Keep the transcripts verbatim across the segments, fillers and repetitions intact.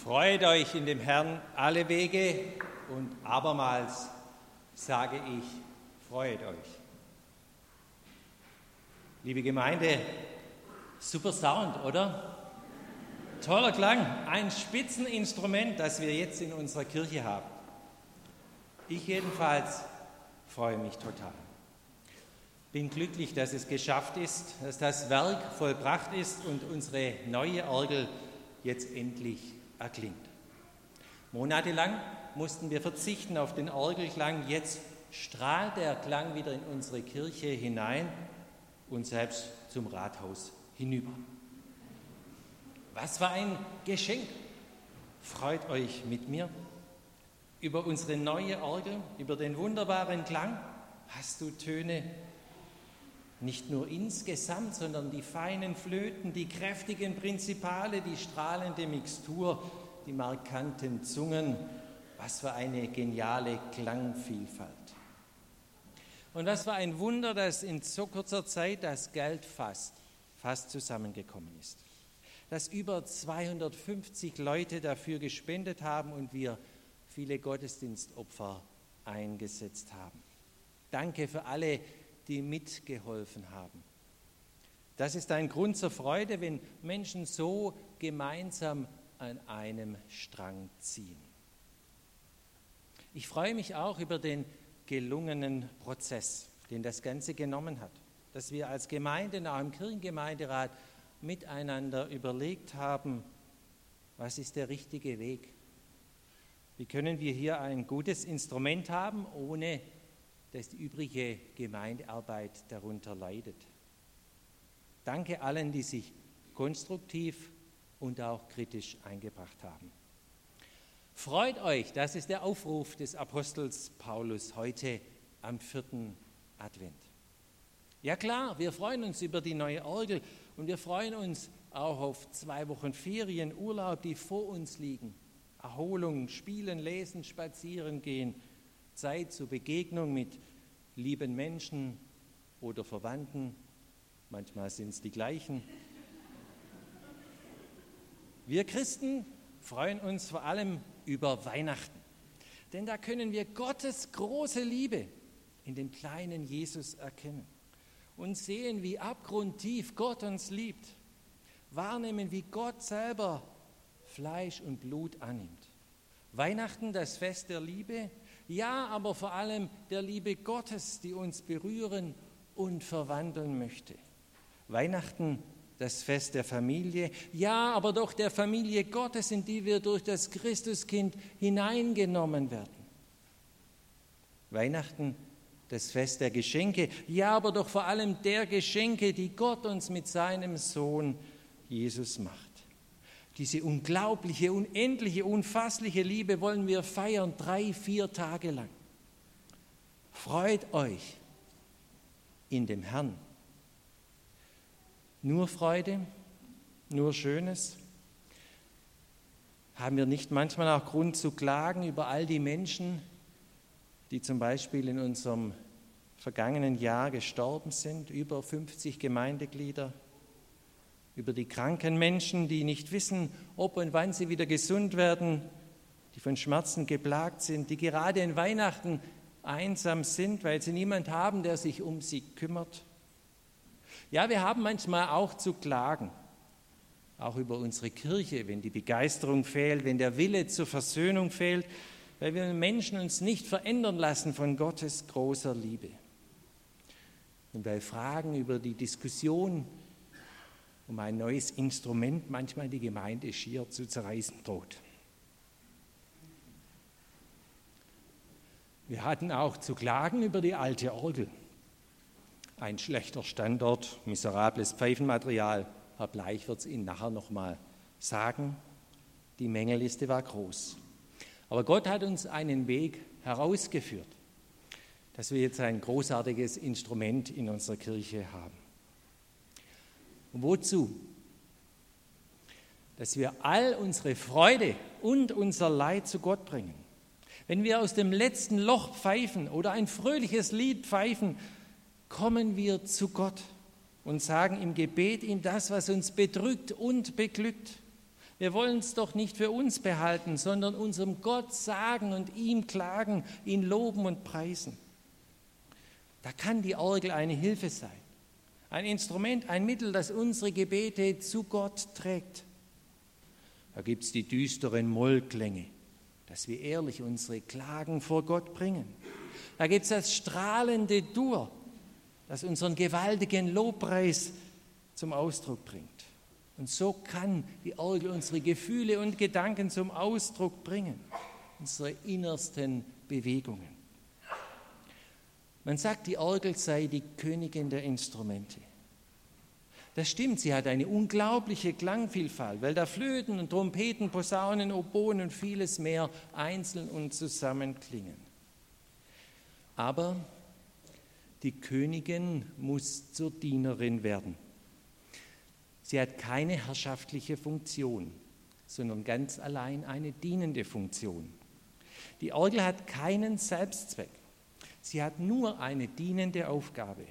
Freut euch in dem Herrn alle Wege und abermals sage ich, freut euch. Liebe Gemeinde, super Sound, oder? Toller Klang, ein Spitzeninstrument, das wir jetzt in unserer Kirche haben. Ich jedenfalls freue mich total. Bin glücklich, dass es geschafft ist, dass das Werk vollbracht ist und unsere neue Orgel jetzt endlich erklingt. Monatelang mussten wir verzichten auf den Orgelklang, jetzt strahlt der Klang wieder in unsere Kirche hinein und selbst zum Rathaus hinüber. Was für ein Geschenk! Freut euch mit mir über unsere neue Orgel, über den wunderbaren Klang. Hast du Töne nicht nur insgesamt, sondern die feinen Flöten, die kräftigen Prinzipale, die strahlende Mixtur, die markanten Zungen. Was für eine geniale Klangvielfalt. Und was für ein Wunder, dass in so kurzer Zeit das Geld fast, fast zusammengekommen ist. Dass über zweihundertfünfzig Leute dafür gespendet haben und wir viele Gottesdienstopfer eingesetzt haben. Danke für alle, die mitgeholfen haben. Das ist ein Grund zur Freude, wenn Menschen so gemeinsam an einem Strang ziehen. Ich freue mich auch über den gelungenen Prozess, den das Ganze genommen hat, dass wir als Gemeinde, auch im Kirchengemeinderat, miteinander überlegt haben, was ist der richtige Weg? Wie können wir hier ein gutes Instrument haben, ohne dass die übrige Gemeindearbeit darunter leidet? Danke allen, die sich konstruktiv und auch kritisch eingebracht haben. Freut euch, das ist der Aufruf des Apostels Paulus heute am vierten Advent. Ja klar, wir freuen uns über die neue Orgel und wir freuen uns auch auf zwei Wochen Ferien, Urlaub, die vor uns liegen. Erholung, Spielen, Lesen, Spazieren gehen, Zeit zur Begegnung mit lieben Menschen oder Verwandten. Manchmal sind es die gleichen. Wir Christen freuen uns vor allem über Weihnachten, denn da können wir Gottes große Liebe in dem kleinen Jesus erkennen und sehen, wie abgrundtief Gott uns liebt, wahrnehmen, wie Gott selber Fleisch und Blut annimmt. Weihnachten, das Fest der Liebe, ja, aber vor allem der Liebe Gottes, die uns berühren und verwandeln möchte. Weihnachten, das Fest der Familie, ja, aber doch der Familie Gottes, in die wir durch das Christuskind hineingenommen werden. Weihnachten, das Fest der Geschenke, ja, aber doch vor allem der Geschenke, die Gott uns mit seinem Sohn Jesus macht. Diese unglaubliche, unendliche, unfassliche Liebe wollen wir feiern, drei, vier Tage lang. Freut euch in dem Herrn. Nur Freude, nur Schönes. Haben wir nicht manchmal auch Grund zu klagen über all die Menschen, die zum Beispiel in unserem vergangenen Jahr gestorben sind, über fünfzig Gemeindeglieder, über die kranken Menschen, die nicht wissen, ob und wann sie wieder gesund werden, die von Schmerzen geplagt sind, die gerade in Weihnachten einsam sind, weil sie niemand haben, der sich um sie kümmert. Ja, wir haben manchmal auch zu klagen, auch über unsere Kirche, wenn die Begeisterung fehlt, wenn der Wille zur Versöhnung fehlt, weil wir Menschen uns nicht verändern lassen von Gottes großer Liebe. Und bei Fragen über die Diskussion um ein neues Instrument manchmal die Gemeinde schier zu zerreißen droht. Wir hatten auch zu klagen über die alte Orgel. Ein schlechter Standort, miserables Pfeifenmaterial. Herr Bleich wird es Ihnen nachher nochmal sagen. Die Mängelliste war groß. Aber Gott hat uns einen Weg herausgeführt, dass wir jetzt ein großartiges Instrument in unserer Kirche haben. Und wozu? Dass wir all unsere Freude und unser Leid zu Gott bringen. Wenn wir aus dem letzten Loch pfeifen oder ein fröhliches Lied pfeifen, kommen wir zu Gott und sagen im Gebet ihm das, was uns bedrückt und beglückt. Wir wollen es doch nicht für uns behalten, sondern unserem Gott sagen und ihm klagen, ihn loben und preisen. Da kann die Orgel eine Hilfe sein. Ein Instrument, ein Mittel, das unsere Gebete zu Gott trägt. Da gibt es die düsteren Mollklänge, dass wir ehrlich unsere Klagen vor Gott bringen. Da gibt es das strahlende Dur, das unseren gewaltigen Lobpreis zum Ausdruck bringt. Und so kann die Orgel unsere Gefühle und Gedanken zum Ausdruck bringen, unsere innersten Bewegungen. Man sagt, die Orgel sei die Königin der Instrumente. Das stimmt, sie hat eine unglaubliche Klangvielfalt, weil da Flöten und Trompeten, Posaunen, Oboen und vieles mehr einzeln und zusammen klingen. Aber die Königin muss zur Dienerin werden. Sie hat keine herrschaftliche Funktion, sondern ganz allein eine dienende Funktion. Die Orgel hat keinen Selbstzweck. Sie hat nur eine dienende Aufgabe.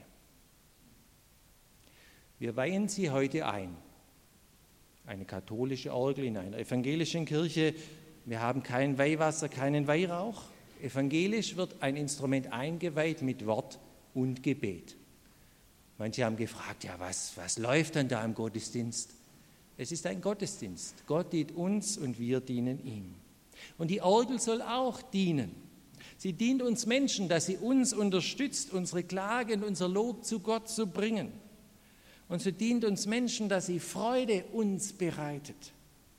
Wir weihen sie heute ein. Eine katholische Orgel in einer evangelischen Kirche. Wir haben kein Weihwasser, keinen Weihrauch. Evangelisch wird ein Instrument eingeweiht mit Wort und Gebet. Manche haben gefragt, ja, was, was läuft denn da im Gottesdienst? Es ist ein Gottesdienst. Gott dient uns und wir dienen ihm. Und die Orgel soll auch dienen. Sie dient uns Menschen, dass sie uns unterstützt, unsere Klage und unser Lob zu Gott zu bringen. Und so dient uns Menschen, dass sie Freude uns bereitet.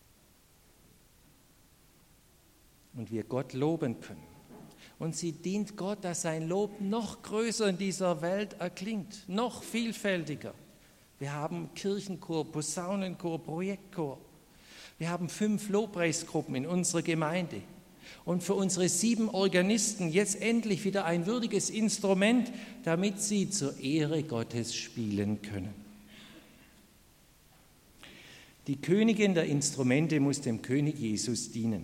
Und wir Gott loben können. Und sie dient Gott, dass sein Lob noch größer in dieser Welt erklingt, noch vielfältiger. Wir haben Kirchenchor, Posaunenchor, Projektchor. Wir haben fünf Lobpreisgruppen in unserer Gemeinde. Und für unsere sieben Organisten jetzt endlich wieder ein würdiges Instrument, damit sie zur Ehre Gottes spielen können. Die Königin der Instrumente muss dem König Jesus dienen.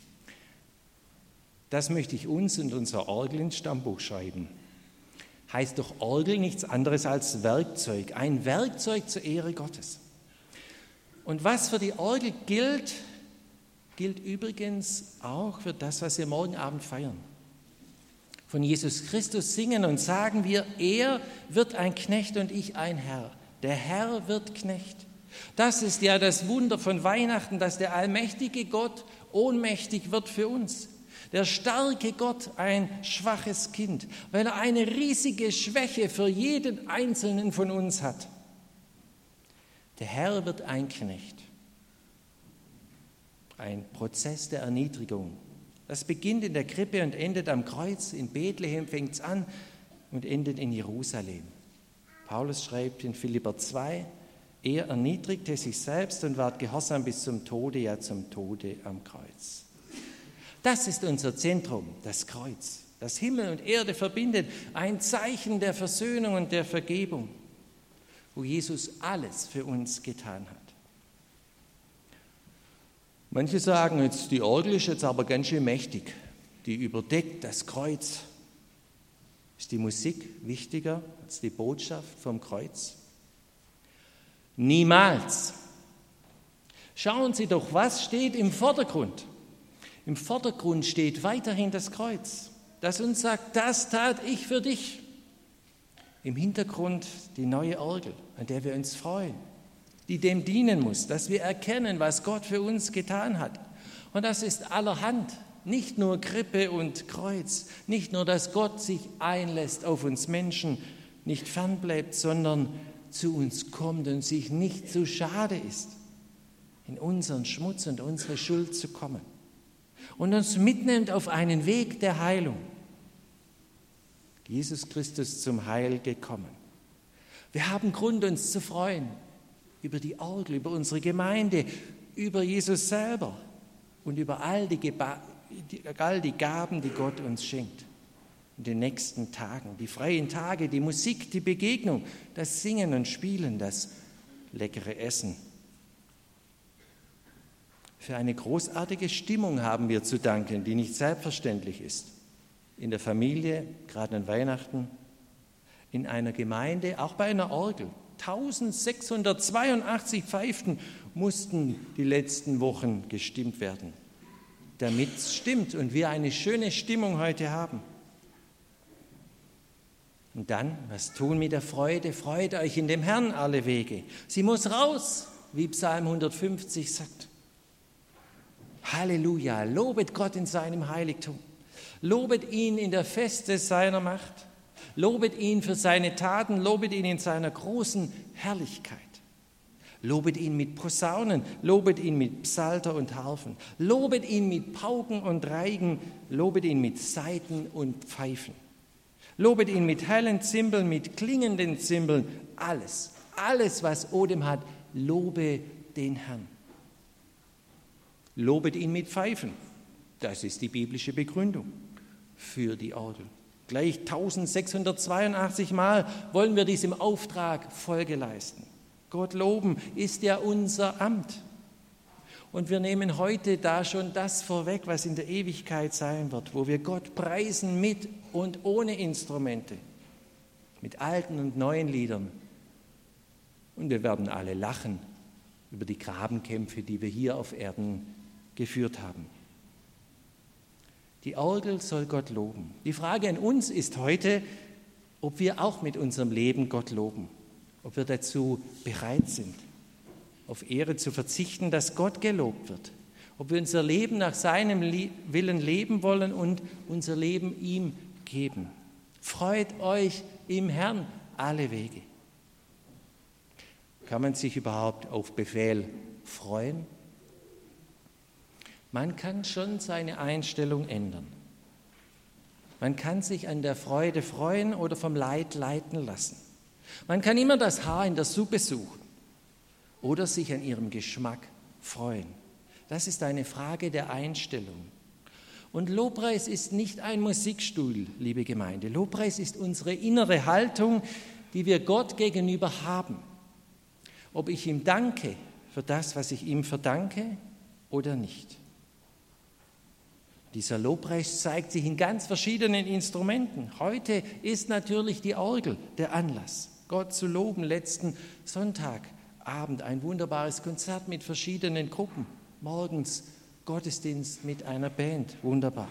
Das möchte ich uns und unser Orgel ins Stammbuch schreiben. Heißt doch Orgel nichts anderes als Werkzeug, ein Werkzeug zur Ehre Gottes. Und was für die Orgel gilt, gilt übrigens auch für das, was wir morgen Abend feiern. Von Jesus Christus singen und sagen wir, er wird ein Knecht und ich ein Herr. Der Herr wird Knecht. Das ist ja das Wunder von Weihnachten, dass der allmächtige Gott ohnmächtig wird für uns. Der starke Gott ein schwaches Kind, weil er eine riesige Schwäche für jeden Einzelnen von uns hat. Der Herr wird ein Knecht. Ein Prozess der Erniedrigung. Das beginnt in der Krippe und endet am Kreuz. In Bethlehem fängt es an und endet in Jerusalem. Paulus schreibt in Philipper zwei, er erniedrigte sich selbst und ward gehorsam bis zum Tode, ja zum Tode am Kreuz. Das ist unser Zentrum, das Kreuz, das Himmel und Erde verbindet, ein Zeichen der Versöhnung und der Vergebung, wo Jesus alles für uns getan hat. Manche sagen jetzt, die Orgel ist jetzt aber ganz schön mächtig, die überdeckt das Kreuz. Ist die Musik wichtiger als die Botschaft vom Kreuz? Niemals. Schauen Sie doch, was steht im Vordergrund? Im Vordergrund steht weiterhin das Kreuz, das uns sagt, das tat ich für dich. Im Hintergrund die neue Orgel, an der wir uns freuen, die dem dienen muss, dass wir erkennen, was Gott für uns getan hat. Und das ist allerhand, nicht nur Krippe und Kreuz, nicht nur, dass Gott sich einlässt auf uns Menschen, nicht fernbleibt, sondern zu uns kommt und sich nicht zu schade ist, in unseren Schmutz und unsere Schuld zu kommen. Und uns mitnimmt auf einen Weg der Heilung. Jesus Christus zum Heil gekommen. Wir haben Grund, uns zu freuen über die Orgel, über unsere Gemeinde, über Jesus selber und über all die, Geba- die, all die Gaben, die Gott uns schenkt. In den nächsten Tagen, die freien Tage, die Musik, die Begegnung, das Singen und Spielen, das leckere Essen. Für eine großartige Stimmung haben wir zu danken, die nicht selbstverständlich ist. In der Familie, gerade an Weihnachten, in einer Gemeinde, auch bei einer Orgel, eintausendsechshundertzweiundachtzig Pfeifen mussten die letzten Wochen gestimmt werden, damit es stimmt und wir eine schöne Stimmung heute haben. Und dann, was tun mit der Freude? Freut euch in dem Herrn alle Wege. Sie muss raus, wie Psalm hundertfünfzig sagt. Halleluja, lobet Gott in seinem Heiligtum. Lobet ihn in der Feste seiner Macht. Lobet ihn für seine Taten, lobet ihn in seiner großen Herrlichkeit. Lobet ihn mit Posaunen, lobet ihn mit Psalter und Harfen. Lobet ihn mit Pauken und Reigen, lobet ihn mit Saiten und Pfeifen. Lobet ihn mit hellen Zimbeln, mit klingenden Zimbeln. Alles, alles, was Odem hat, lobe den Herrn. Lobet ihn mit Pfeifen. Das ist die biblische Begründung für die Orgel. Gleich eintausendsechshundertzweiundachtzig Mal wollen wir diesem Auftrag Folge leisten. Gott loben ist ja unser Amt. Und wir nehmen heute da schon das vorweg, was in der Ewigkeit sein wird, wo wir Gott preisen mit und ohne Instrumente, mit alten und neuen Liedern. Und wir werden alle lachen über die Grabenkämpfe, die wir hier auf Erden geführt haben. Die Orgel soll Gott loben. Die Frage an uns ist heute, ob wir auch mit unserem Leben Gott loben, ob wir dazu bereit sind, auf Ehre zu verzichten, dass Gott gelobt wird, ob wir unser Leben nach seinem Willen leben wollen und unser Leben ihm geben. Freut euch im Herrn alle Wege. Kann man sich überhaupt auf Befehl freuen? Man kann schon seine Einstellung ändern. Man kann sich an der Freude freuen oder vom Leid leiten lassen. Man kann immer das Haar in der Suppe suchen oder sich an ihrem Geschmack freuen. Das ist eine Frage der Einstellung. Und Lobpreis ist nicht ein Musikstuhl, liebe Gemeinde. Lobpreis ist unsere innere Haltung, die wir Gott gegenüber haben. Ob ich ihm danke für das, was ich ihm verdanke oder nicht. Dieser Lobpreis zeigt sich in ganz verschiedenen Instrumenten. Heute ist natürlich die Orgel der Anlass, Gott zu loben. Letzten Sonntagabend ein wunderbares Konzert mit verschiedenen Gruppen. Morgens Gottesdienst mit einer Band. Wunderbar.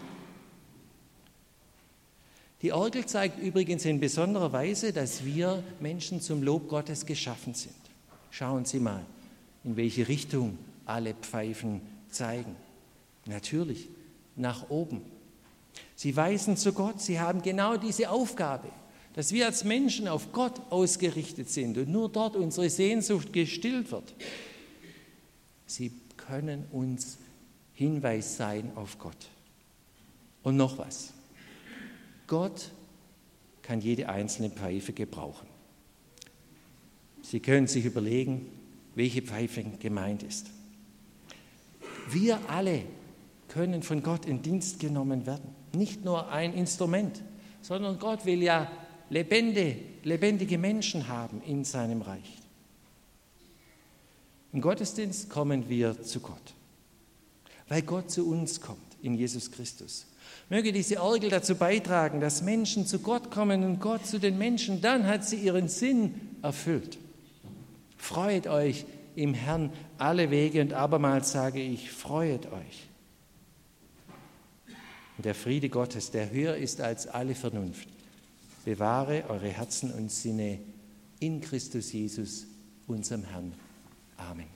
Die Orgel zeigt übrigens in besonderer Weise, dass wir Menschen zum Lob Gottes geschaffen sind. Schauen Sie mal, in welche Richtung alle Pfeifen zeigen. Natürlich nach oben. Sie weisen zu Gott, sie haben genau diese Aufgabe, dass wir als Menschen auf Gott ausgerichtet sind und nur dort unsere Sehnsucht gestillt wird. Sie können uns Hinweis sein auf Gott. Und noch was. Gott kann jede einzelne Pfeife gebrauchen. Sie können sich überlegen, welche Pfeife gemeint ist. Wir alle können von Gott in Dienst genommen werden. Nicht nur ein Instrument, sondern Gott will ja lebendige, lebendige Menschen haben in seinem Reich. Im Gottesdienst kommen wir zu Gott, weil Gott zu uns kommt in Jesus Christus. Möge diese Orgel dazu beitragen, dass Menschen zu Gott kommen und Gott zu den Menschen, dann hat sie ihren Sinn erfüllt. Freut euch im Herrn alle Wege und abermals sage ich, freut euch. Und der Friede Gottes, der höher ist als alle Vernunft, bewahre eure Herzen und Sinne in Christus Jesus, unserem Herrn. Amen.